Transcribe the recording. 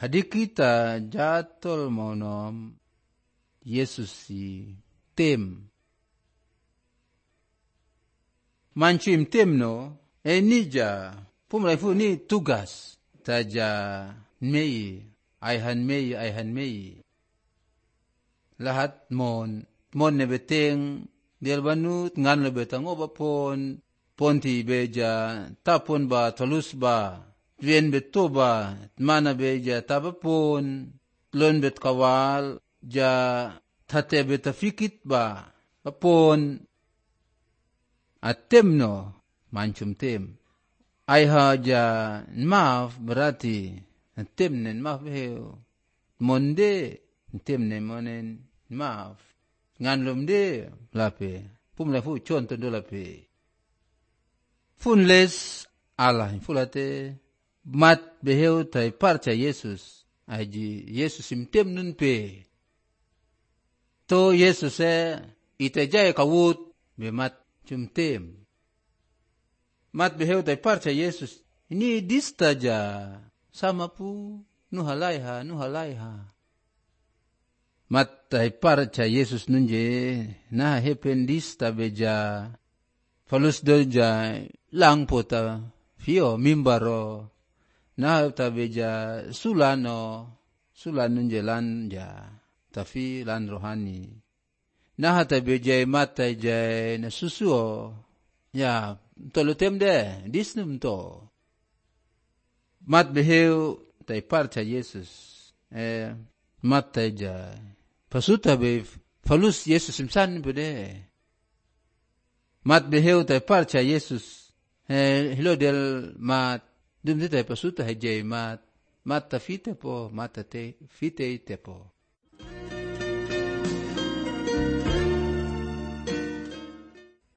Hadi kita jatol monom Yesus si tem. Mancim tem no, nija, pumlaifu ni tugas. Taja mei, ayhan mei. Lahat mon nebeteng, dialbanut ngan lebetang oba pon ti beja, tapon ba, tolus ba, tuen beto ba, mana beja tabapon, lon bet kawal, ja tate beta fikit ba, apon, atem no, mancum tem. Ayha ja maaf berarti, tem nen maaf beheu, monde, tem nen monen maaf, ngan lomde lape, pumlafu contoh do lape. Funles Allah fulate mat beheu tai parca Yesus aji Yesus simtem nun pe to Yesus ite jaya kawut be mat cumtem mat beheu tai parca Yesus ini dista ja sama pu nuhalaiha mat tai parca Yesus nunje nah hepen dista beja falus doja lang pota fio mimbaro na ta beja sulan nunje lan ja tafi lan rohani na ta beja mata ja na susuo ya tolutem de disnum to mat beheu tai parca Yesus mata ja pasuta be falus Yesus simsan bede mat beheu tai parca Yesus hilo del mat dum te pasuta hejai mat ta fite po mat te fite te po